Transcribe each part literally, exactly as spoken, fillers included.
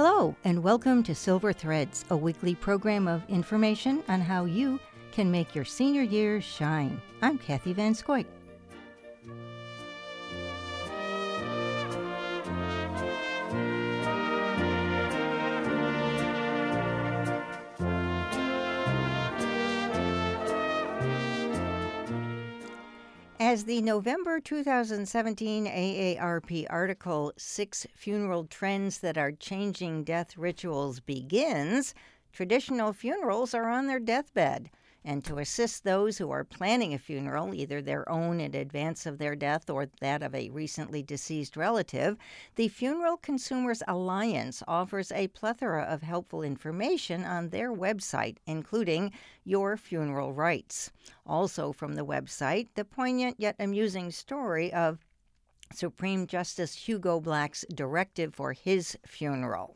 Hello, and welcome to Silver Threads, a weekly program of information on how you can make your senior years shine. I'm Kathy Van Scoik. As the November two thousand seventeen A A R P article, Six Funeral Trends That Are Changing Death Rituals begins, traditional funerals are on their deathbed. And to assist those who are planning a funeral, either their own in advance of their death or that of a recently deceased relative, the Funeral Consumers Alliance offers a plethora of helpful information on their website, including Your Funeral Rights. Also from the website, the poignant yet amusing story of Supreme Justice Hugo Black's directive for his funeral.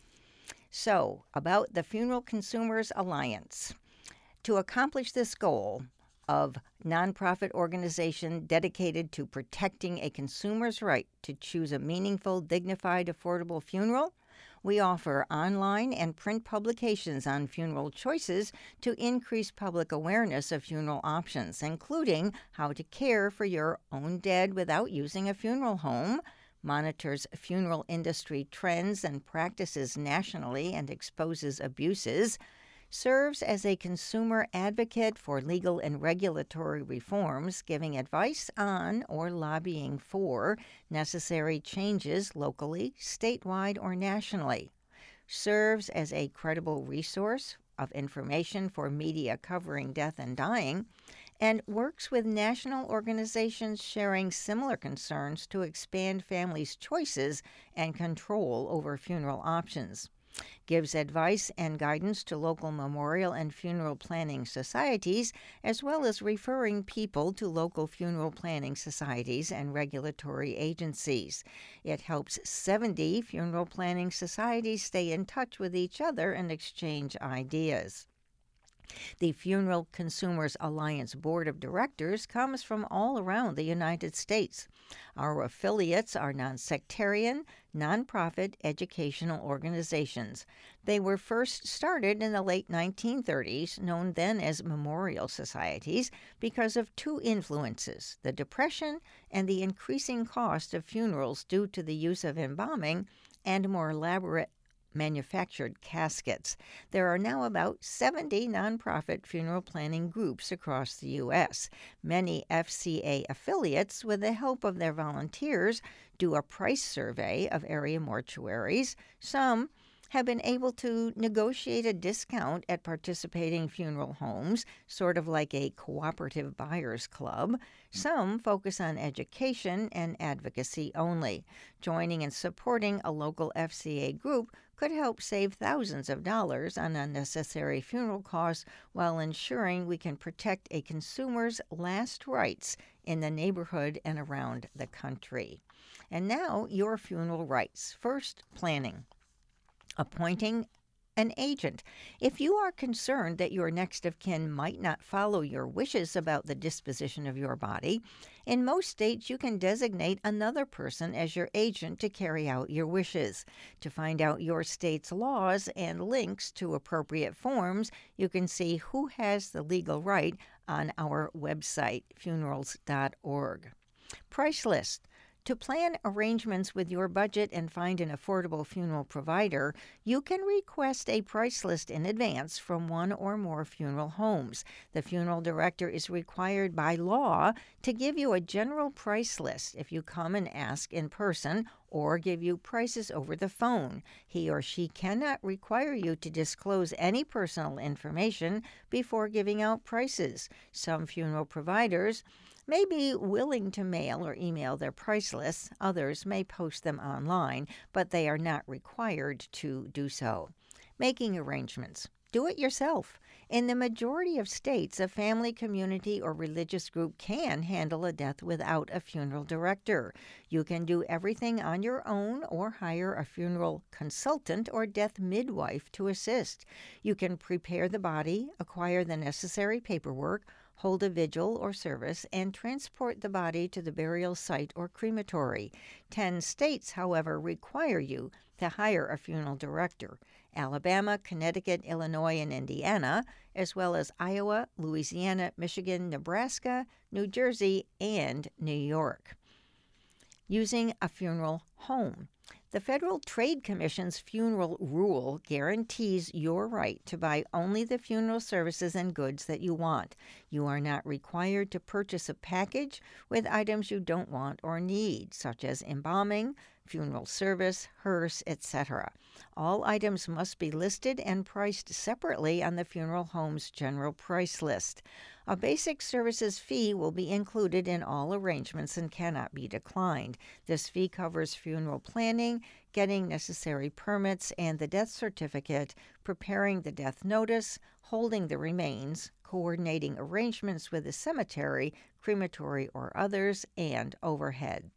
So, about the Funeral Consumers Alliance. To accomplish this goal of nonprofit organization dedicated to protecting a consumer's right to choose a meaningful, dignified, affordable funeral, we offer online and print publications on funeral choices to increase public awareness of funeral options, including how to care for your own dead without using a funeral home, monitors funeral industry trends and practices nationally and exposes abuses, serves as a consumer advocate for legal and regulatory reforms, giving advice on or lobbying for necessary changes locally, statewide, or nationally, serves as a credible resource of information for media covering death and dying, and works with national organizations sharing similar concerns to expand families' choices and control over funeral options. Gives advice and guidance to local memorial and funeral planning societies, as well as referring people to local funeral planning societies and regulatory agencies. It helps seventy funeral planning societies stay in touch with each other and exchange ideas. The Funeral Consumers Alliance Board of Directors comes from all around the United States. Our affiliates are non-sectarian, nonprofit educational organizations. They were first started in the late nineteen thirties, known then as memorial societies, because of two influences, the Depression and the increasing cost of funerals due to the use of embalming and more elaborate manufactured caskets. There are now about seventy nonprofit funeral planning groups across the U S. Many F C A affiliates, with the help of their volunteers, do a price survey of area mortuaries. Some have been able to negotiate a discount at participating funeral homes, sort of like a cooperative buyers club. Some focus on education and advocacy only. Joining and supporting a local F C A group could help save thousands of dollars on unnecessary funeral costs while ensuring we can protect a consumer's last rights in the neighborhood and around the country. And now, Your Funeral Rights. First, planning. Appointing an agent. If you are concerned that your next of kin might not follow your wishes about the disposition of your body, in most states you can designate another person as your agent to carry out your wishes. To find out your state's laws and links to appropriate forms, you can see who has the legal right on our website, funerals dot org. Price list. To plan arrangements with your budget and find an affordable funeral provider, you can request a price list in advance from one or more funeral homes. The funeral director is required by law to give you a general price list if you come and ask in person or give you prices over the phone. He or she cannot require you to disclose any personal information before giving out prices. Some funeral providers may be willing to mail or email their price lists. Others may post them online, but they are not required to do so. Making arrangements. Do it yourself. In the majority of states, a family, community, or religious group can handle a death without a funeral director. You can do everything on your own or hire a funeral consultant or death midwife to assist. You can prepare the body, acquire the necessary paperwork, hold a vigil or service, and transport the body to the burial site or crematory. Ten states, however, require you to hire a funeral director: Alabama, Connecticut, Illinois, and Indiana, as well as Iowa, Louisiana, Michigan, Nebraska, New Jersey, and New York. Using a funeral home. The Federal Trade Commission's funeral rule guarantees your right to buy only the funeral services and goods that you want. You are not required to purchase a package with items you don't want or need, such as embalming, funeral service, hearse, et cetera. All items must be listed and priced separately on the funeral home's general price list. A basic services fee will be included in all arrangements and cannot be declined. This fee covers funeral planning, getting necessary permits and the death certificate, preparing the death notice, holding the remains, coordinating arrangements with the cemetery, crematory, or others, and overhead.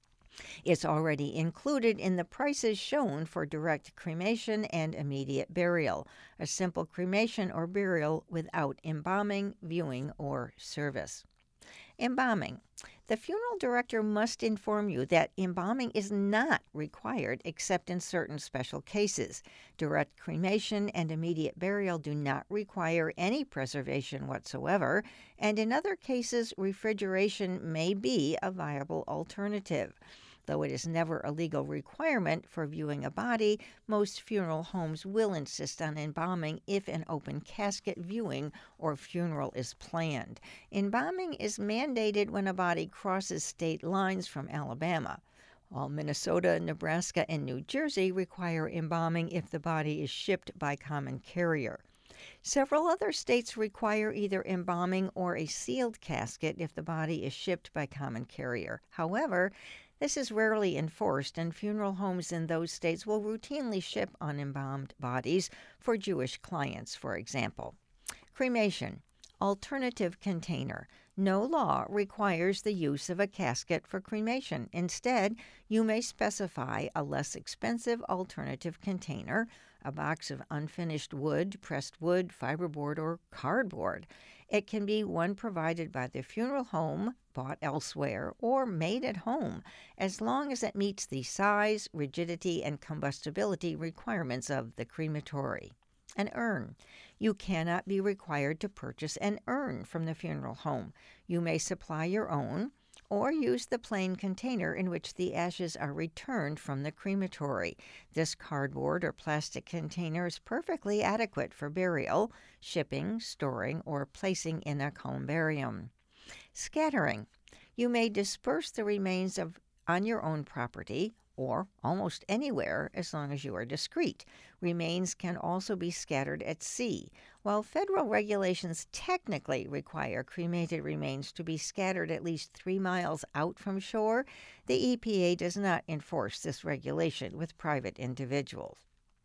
It's already included in the prices shown for direct cremation and immediate burial, a simple cremation or burial without embalming, viewing, or service. Embalming. The funeral director must inform you that embalming is not required except in certain special cases. Direct cremation and immediate burial do not require any preservation whatsoever, and in other cases, refrigeration may be a viable alternative. Though it is never a legal requirement for viewing a body, most funeral homes will insist on embalming if an open casket viewing or funeral is planned. Embalming is mandated when a body crosses state lines from Alabama, while Minnesota, Nebraska, and New Jersey require embalming if the body is shipped by common carrier. Several other states require either embalming or a sealed casket if the body is shipped by common carrier. However, this is rarely enforced, and funeral homes in those states will routinely ship unembalmed bodies for Jewish clients, for example. Cremation. Alternative container. No law requires the use of a casket for cremation. Instead, you may specify a less expensive alternative container, a box of unfinished wood, pressed wood, fiberboard, or cardboard. It can be one provided by the funeral home, bought elsewhere, or made at home, as long as it meets the size, rigidity, and combustibility requirements of the crematory. An urn. You cannot be required to purchase an urn from the funeral home. You may supply your own, or use the plain container in which the ashes are returned from the crematory. This cardboard or plastic container is perfectly adequate for burial, shipping, storing, or placing in a columbarium. Scattering. You may disperse the remains of on your own property or almost anywhere as long as you are discreet. Remains can also be scattered at sea. While federal regulations technically require cremated remains to be scattered at least three miles out from shore, the E P A does not enforce this regulation with private individuals.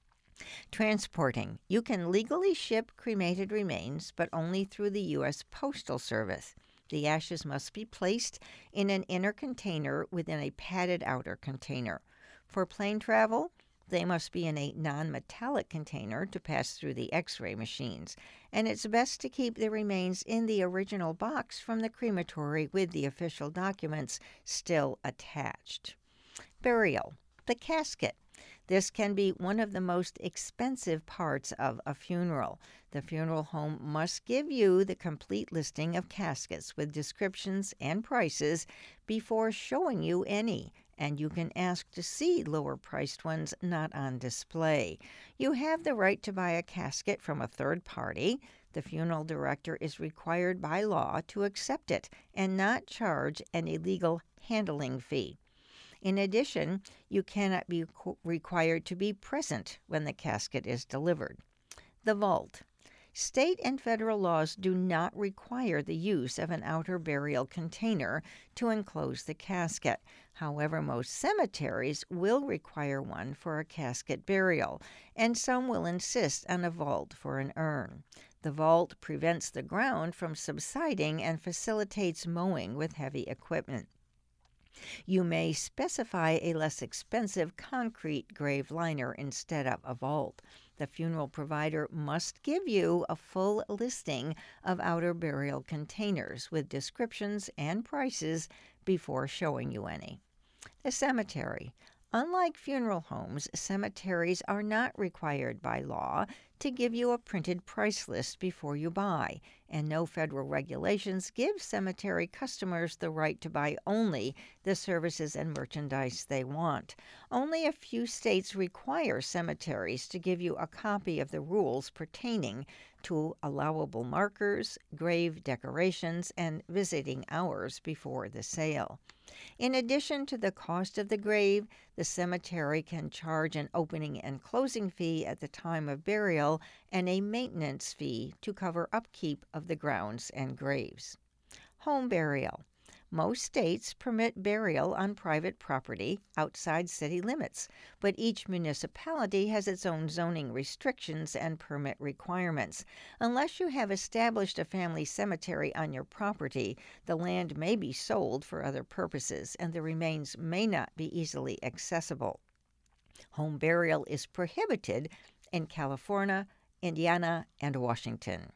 Transporting. You can legally ship cremated remains, but only through the U S Postal Service. The ashes must be placed in an inner container within a padded outer container. For plane travel, they must be in a non-metallic container to pass through the X-ray machines, and it's best to keep the remains in the original box from the crematory with the official documents still attached. Burial. The casket. This can be one of the most expensive parts of a funeral. The funeral home must give you the complete listing of caskets with descriptions and prices before showing you any, and you can ask to see lower-priced ones not on display. You have the right to buy a casket from a third party. The funeral director is required by law to accept it and not charge an illegal handling fee. In addition, you cannot be required to be present when the casket is delivered. The vault. State and federal laws do not require the use of an outer burial container to enclose the casket. However, most cemeteries will require one for a casket burial, and some will insist on a vault for an urn. The vault prevents the ground from subsiding and facilitates mowing with heavy equipment. You may specify a less expensive concrete grave liner instead of a vault. The funeral provider must give you a full listing of outer burial containers with descriptions and prices before showing you any. The cemetery. Unlike funeral homes, cemeteries are not required by law to give you a printed price list before you buy, and no federal regulations give cemetery customers the right to buy only the services and merchandise they want. Only a few states require cemeteries to give you a copy of the rules pertaining to allowable markers, grave decorations, and visiting hours before the sale. In addition to the cost of the grave, the cemetery can charge an opening and closing fee at the time of burial and a maintenance fee to cover upkeep of the grounds and graves. Home burial. Most states permit burial on private property outside city limits, but each municipality has its own zoning restrictions and permit requirements. Unless you have established a family cemetery on your property, the land may be sold for other purposes, and the remains may not be easily accessible. Home burial is prohibited in California, Indiana, and Washington.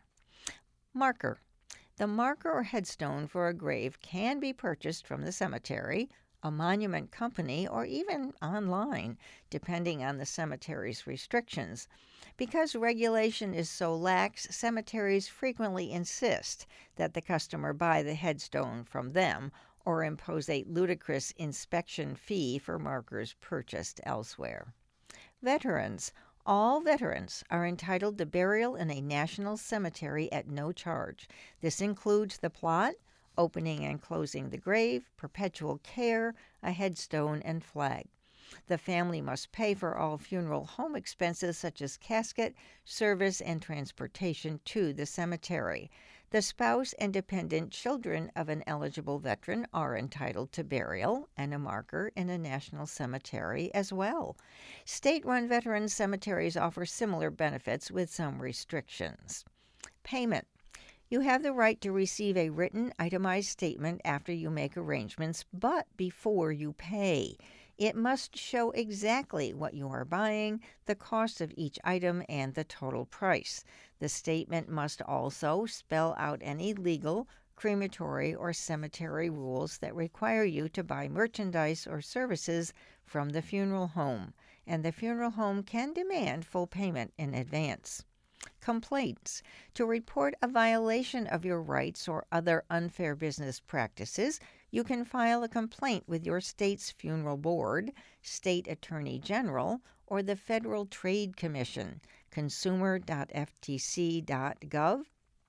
Marker. The marker or headstone for a grave can be purchased from the cemetery, a monument company, or even online, depending on the cemetery's restrictions. Because regulation is so lax, cemeteries frequently insist that the customer buy the headstone from them or impose a ludicrous inspection fee for markers purchased elsewhere. Veterans. All veterans are entitled to burial in a national cemetery at no charge. This includes the plot, opening and closing the grave, perpetual care, a headstone, and flag. The family must pay for all funeral home expenses such as casket, service, and transportation to the cemetery. The spouse and dependent children of an eligible veteran are entitled to burial and a marker in a national cemetery as well. State-run veteran cemeteries offer similar benefits with some restrictions. Payment. You have the right to receive a written, itemized statement after you make arrangements, but before you pay. It must show exactly what you are buying, the cost of each item, and the total price. The statement must also spell out any legal, crematory, or cemetery rules that require you to buy merchandise or services from the funeral home, and the funeral home can demand full payment in advance. Complaints. To report a violation of your rights or other unfair business practices, you can file a complaint with your state's funeral board, state attorney general, or the Federal Trade Commission, consumer dot f t c dot gov,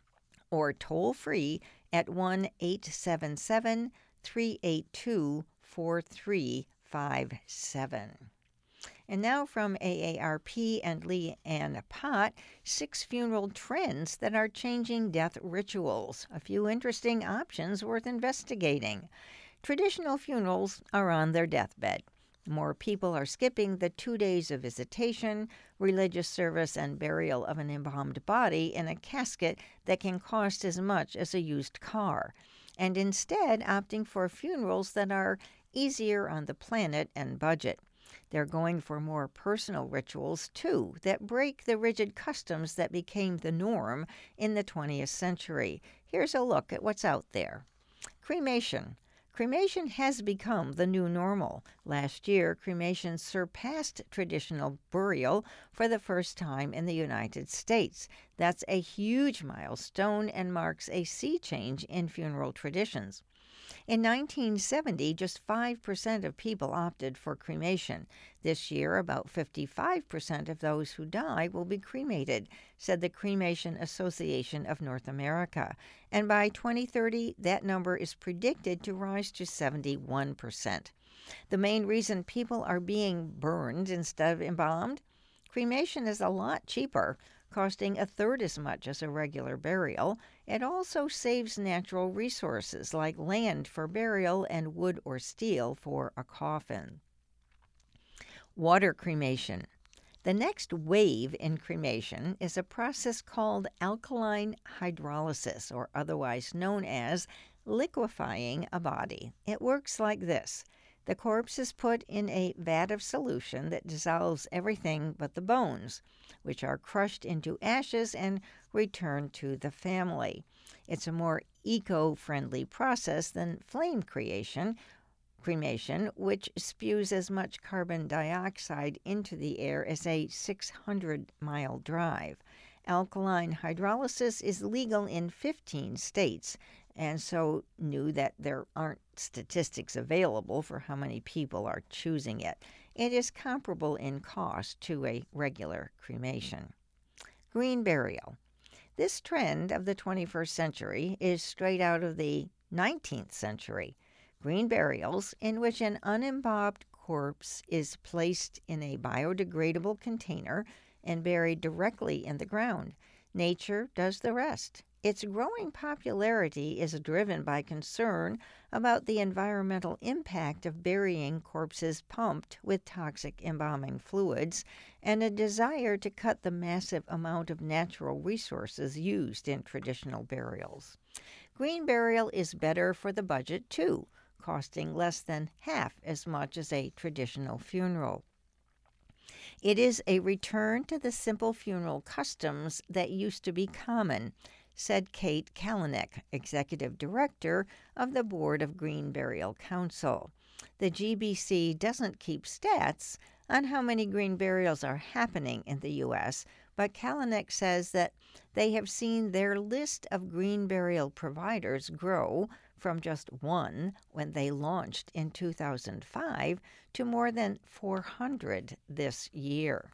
or toll free at one eight seven seven, three eight two, four three five seven. And now from A A R P and Lee Ann Pott, six funeral trends that are changing death rituals. A few interesting options worth investigating. Traditional funerals are on their deathbed. More people are skipping the two days of visitation, religious service, and burial of an embalmed body in a casket that can cost as much as a used car, and instead opting for funerals that are easier on the planet and budget. They're going for more personal rituals, too, that break the rigid customs that became the norm in the twentieth century. Here's a look at what's out there. Cremation. Cremation has become the new normal. Last year, cremation surpassed traditional burial for the first time in the United States. That's a huge milestone and marks a sea change in funeral traditions. In nineteen seventy, just five percent of people opted for cremation. This year, about fifty-five percent of those who die will be cremated, said the Cremation Association of North America. And by twenty thirty, that number is predicted to rise to seventy-one percent. The main reason people are being burned instead of embalmed? Cremation is a lot cheaper, costing a third as much as a regular burial. It also saves natural resources like land for burial and wood or steel for a coffin. Water cremation. The next wave in cremation is a process called alkaline hydrolysis, or otherwise known as liquefying a body. It works like this. The corpse is put in a vat of solution that dissolves everything but the bones, which are crushed into ashes and returned to the family. It's a more eco-friendly process than flame creation, cremation, which spews as much carbon dioxide into the air as a six hundred mile drive. Alkaline hydrolysis is legal in fifteen states, and so new that there aren't statistics available for how many people are choosing it. It is comparable in cost to a regular cremation. Green burial. This trend of the twenty-first century is straight out of the nineteenth century. Green burials, in which an unembalmed corpse is placed in a biodegradable container and buried directly in the ground. Nature does the rest. Its growing popularity is driven by concern about the environmental impact of burying corpses pumped with toxic embalming fluids and a desire to cut the massive amount of natural resources used in traditional burials. Green burial is better for the budget, too, costing less than half as much as a traditional funeral. It is a return to the simple funeral customs that used to be common, said Kate Kalanick, executive director of the Board of Green Burial Council. The G B C doesn't keep stats on how many green burials are happening in the U S, but Kalanick says that they have seen their list of green burial providers grow from just one when they launched in two thousand five to more than four hundred this year.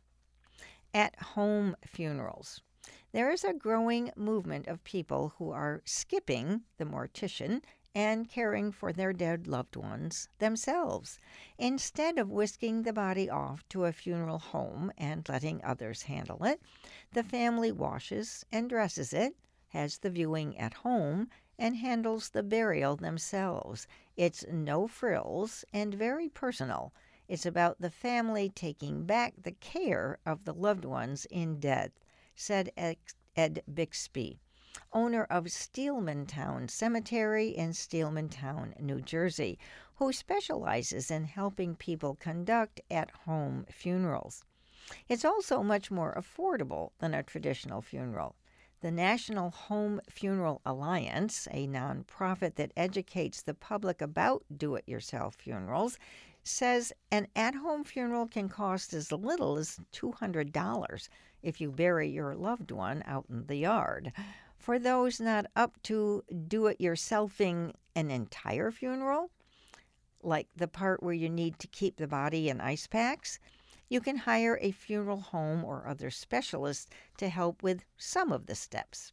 At-home funerals. There is a growing movement of people who are skipping the mortician and caring for their dead loved ones themselves. Instead of whisking the body off to a funeral home and letting others handle it, the family washes and dresses it, has the viewing at home, and handles the burial themselves. It's no frills and very personal. It's about the family taking back the care of the loved ones in death, said Ed Bixby, owner of Steelmantown Cemetery in Steelmantown, New Jersey, who specializes in helping people conduct at-home funerals. It's also much more affordable than a traditional funeral. The National Home Funeral Alliance, a nonprofit that educates the public about do-it-yourself funerals, says an at-home funeral can cost as little as two hundred dollars if you bury your loved one out in the yard. For those not up to do-it-yourselfing an entire funeral, like the part where you need to keep the body in ice packs, you can hire a funeral home or other specialist to help with some of the steps.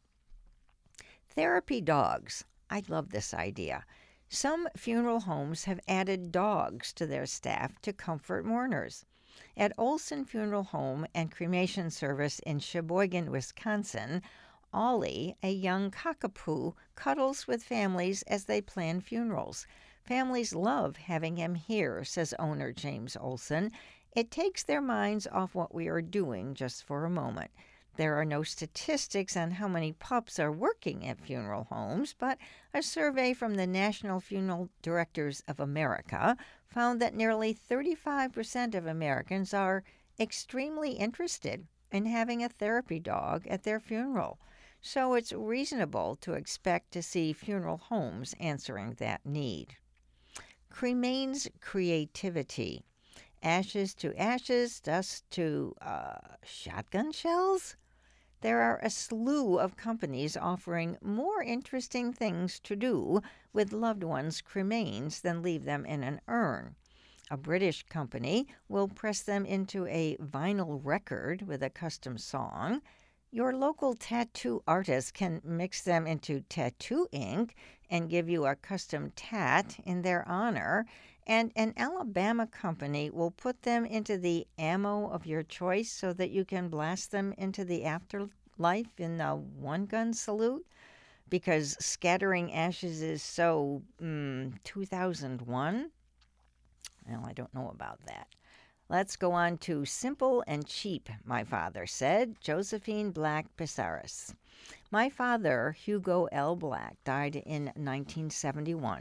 Therapy dogs. I love this idea. Some funeral homes have added dogs to their staff to comfort mourners. At Olson Funeral Home and Cremation Service in Sheboygan, Wisconsin, Ollie, a young cockapoo, cuddles with families as they plan funerals. Families love having him here, says owner James Olson. It takes their minds off what we are doing just for a moment. There are no statistics on how many pups are working at funeral homes, but a survey from the National Funeral Directors of America found that nearly thirty-five percent of Americans are extremely interested in having a therapy dog at their funeral. So it's reasonable to expect to see funeral homes answering that need. Cremains creativity. Ashes to ashes, dust to uh, shotgun shells? There are a slew of companies offering more interesting things to do with loved ones' cremains than leave them in an urn. A British company will press them into a vinyl record with a custom song. Your local tattoo artist can mix them into tattoo ink and give you a custom tat in their honor. And an Alabama company will put them into the ammo of your choice so that you can blast them into the afterlife in a one-gun salute, because scattering ashes is so mm, two thousand one. Well, I don't know about that. Let's go on to simple and cheap, my father said. Josephine Black Pisaris. My father, Hugo L. Black, died in nineteen seventy-one.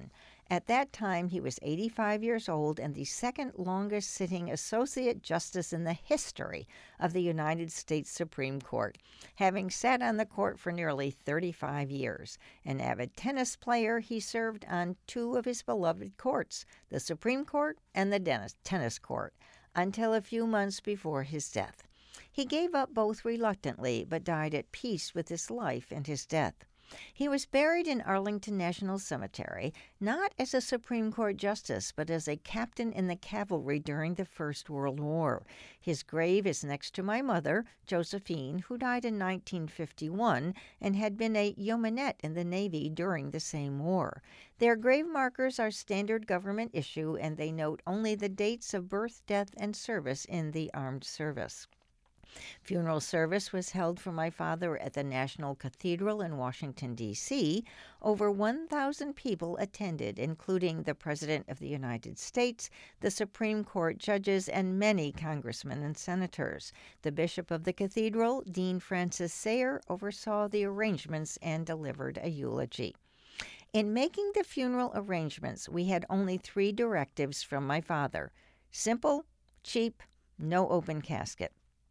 At that time, he was eighty-five years old and the second longest sitting Associate Justice in the history of the United States Supreme Court, having sat on the court for nearly thirty-five years. An avid tennis player, he served on two of his beloved courts, the Supreme Court and the tennis court, until a few months before his death. He gave up both reluctantly, but died at peace with his life and his death. He was buried in Arlington National Cemetery, not as a Supreme Court justice, but as a captain in the cavalry during the First World War. His grave is next to my mother, Josephine, who died in nineteen fifty-one and had been a yeomanette in the Navy during the same war. Their grave markers are standard government issue, and they note only the dates of birth, death, and service in the armed service. Funeral service was held for my father at the National Cathedral in Washington, D C Over one thousand people attended, including the President of the United States, the Supreme Court judges, and many congressmen and senators. The Bishop of the Cathedral, Dean Francis Sayer, oversaw the arrangements and delivered a eulogy. In making the funeral arrangements, we had only three directives from my father: simple, cheap, no open casket.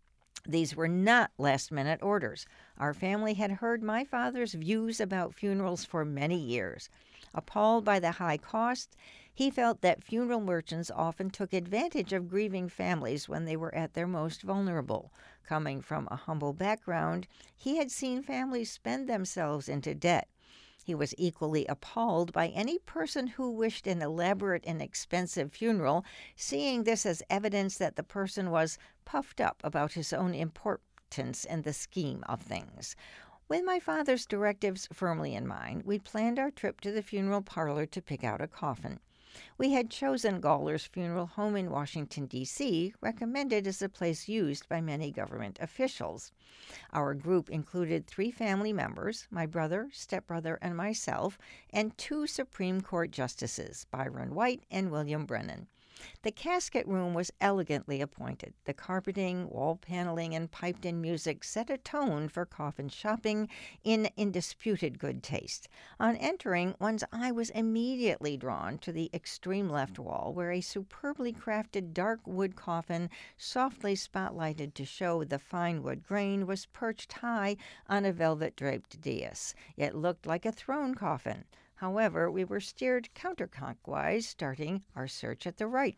These were not last-minute orders. Our family had heard my father's views about funerals for many years. Appalled by the high cost, he felt that funeral merchants often took advantage of grieving families when they were at their most vulnerable. Coming from a humble background, he had seen families spend themselves into debt. He was equally appalled by any person who wished an elaborate and expensive funeral, seeing this as evidence that the person was puffed up about his own importance in the scheme of things. With my father's directives firmly in mind, we planned our trip to the funeral parlor to pick out a coffin. We had chosen Gawler's Funeral Home in Washington, D C, recommended as a place used by many government officials. Our group included three family members, my brother, stepbrother, and myself, and two Supreme Court justices, Byron White and William Brennan. The casket room was elegantly appointed. The carpeting, wall paneling, and piped-in music set a tone for coffin shopping in indisputed good taste. On entering, one's eye was immediately drawn to the extreme left wall, where a superbly crafted dark wood coffin, softly spotlighted to show the fine wood grain, was perched high on a velvet-draped dais. It looked like a throne coffin. However, we were steered counterclockwise, starting our search at the right.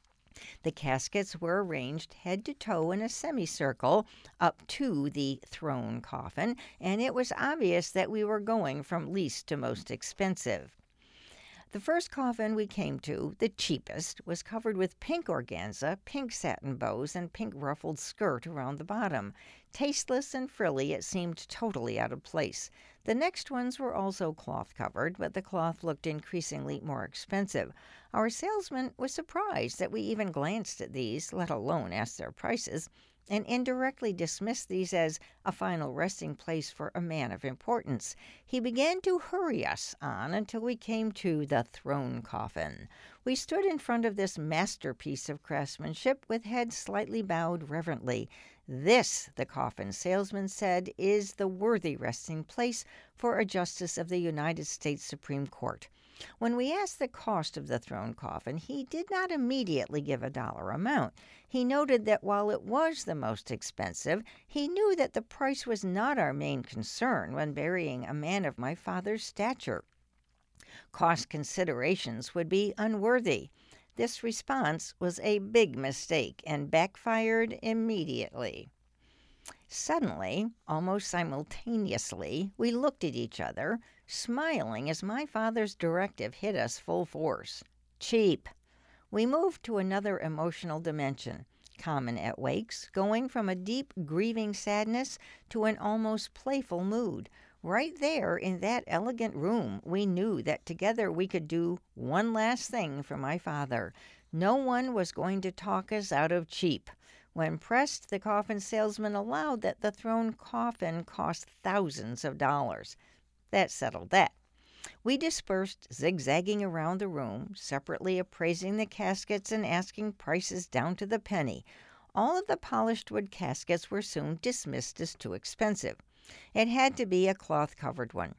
The caskets were arranged head to toe in a semicircle up to the throne coffin, and it was obvious that we were going from least to most expensive. The first coffin we came to, the cheapest, was covered with pink organza, pink satin bows, and pink ruffled skirt around the bottom. Tasteless and frilly, it seemed totally out of place. The next ones were also cloth-covered, but the cloth looked increasingly more expensive. Our salesman was surprised that we even glanced at these, let alone asked their prices, and indirectly dismissed these as a final resting place for a man of importance. He began to hurry us on until we came to the throne coffin. We stood in front of this masterpiece of craftsmanship with heads slightly bowed reverently. This, the coffin salesman said, is the worthy resting place for a justice of the United States Supreme Court. When we asked the cost of the throne coffin, he did not immediately give a dollar amount. He noted that while it was the most expensive, he knew that the price was not our main concern when burying a man of my father's stature. Cost considerations would be unworthy. This response was a big mistake and backfired immediately. Suddenly, almost simultaneously, we looked at each other, smiling as my father's directive hit us full force. Cheap. We moved to another emotional dimension, common at wakes, going from a deep, grieving sadness to an almost playful mood. Right there in that elegant room, we knew that together we could do one last thing for my father. No one was going to talk us out of cheap. When pressed, the coffin salesman allowed that the throne coffin cost thousands of dollars. That settled that. We dispersed, zigzagging around the room, separately appraising the caskets and asking prices down to the penny. All of the polished wood caskets were soon dismissed as too expensive. It had to be a cloth-covered one.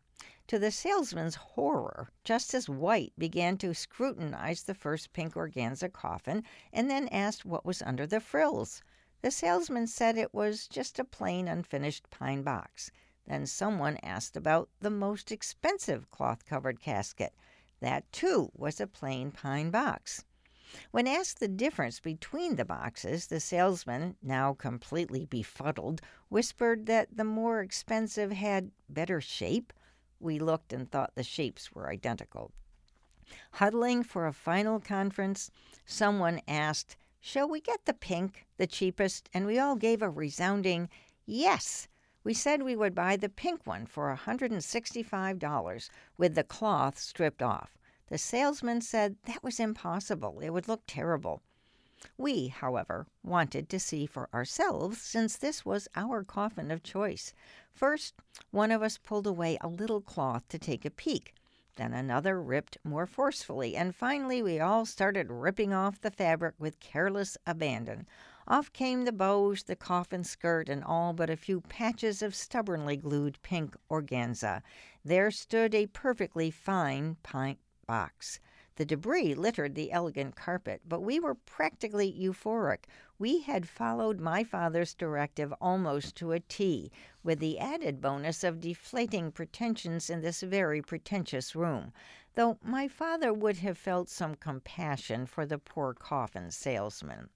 To the salesman's horror, Justice White began to scrutinize the first pink organza coffin and then asked what was under the frills. The salesman said it was just a plain unfinished pine box. Then someone asked about the most expensive cloth-covered casket. That, too, was a plain pine box. When asked the difference between the boxes, the salesman, now completely befuddled, whispered that the more expensive had better shape. We looked and thought the shapes were identical. Huddling for a final conference, someone asked, "Shall we get the pink, the cheapest?" And we all gave a resounding yes. We said we would buy the pink one for one hundred sixty-five dollars with the cloth stripped off. The salesman said that was impossible. It would look terrible. We, however, wanted to see for ourselves, since this was our coffin of choice. First, one of us pulled away a little cloth to take a peek. Then another ripped more forcefully, and finally we all started ripping off the fabric with careless abandon. Off came the bows, the coffin skirt, and all but a few patches of stubbornly glued pink organza. There stood a perfectly fine pine box. The debris littered the elegant carpet, but we were practically euphoric. We had followed my father's directive almost to a T, with the added bonus of deflating pretensions in this very pretentious room, though my father would have felt some compassion for the poor coffin salesman.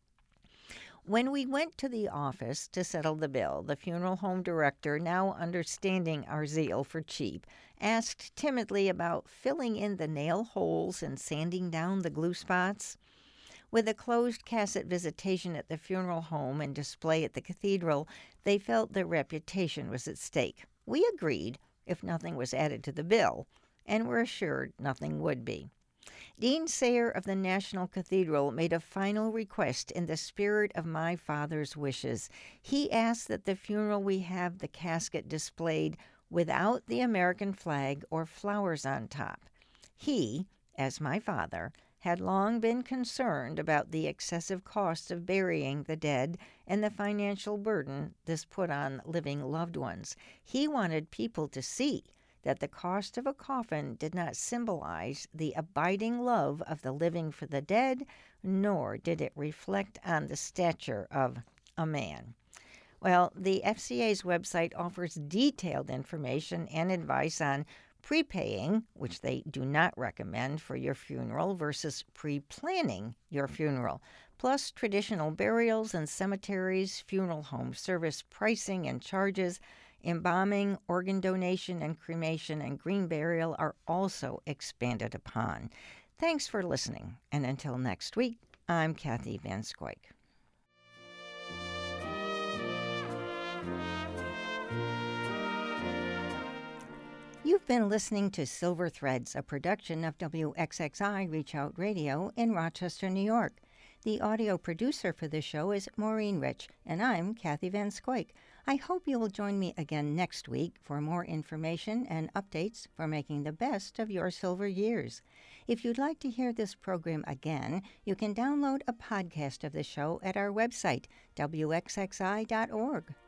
When we went to the office to settle the bill, the funeral home director, now understanding our zeal for cheap, asked timidly about filling in the nail holes and sanding down the glue spots. With a closed casket visitation at the funeral home and display at the cathedral, they felt their reputation was at stake. We agreed, if nothing was added to the bill, and were assured nothing would be. Dean Sayer of the National Cathedral made a final request in the spirit of my father's wishes. He asked that the funeral we have the casket displayed without the American flag or flowers on top. He, as my father, had long been concerned about the excessive cost of burying the dead and the financial burden this put on living loved ones. He wanted people to see that the cost of a coffin did not symbolize the abiding love of the living for the dead, nor did it reflect on the stature of a man. Well, the F C A's website offers detailed information and advice on prepaying, which they do not recommend for your funeral, versus pre-planning your funeral, plus traditional burials and cemeteries, funeral home service pricing and charges. Embalming, organ donation, and cremation and green burial are also expanded upon. Thanks for listening, and until next week, I'm Kathy Van Scoik. You've been listening to Silver Threads, a production of W X X I Reach Out Radio in Rochester, New York. The audio producer for the show is Maureen Rich, and I'm Kathy Van Scoik. I hope you will join me again next week for more information and updates for making the best of your silver years. If you'd like to hear this program again, you can download a podcast of the show at our website, W X X I dot org.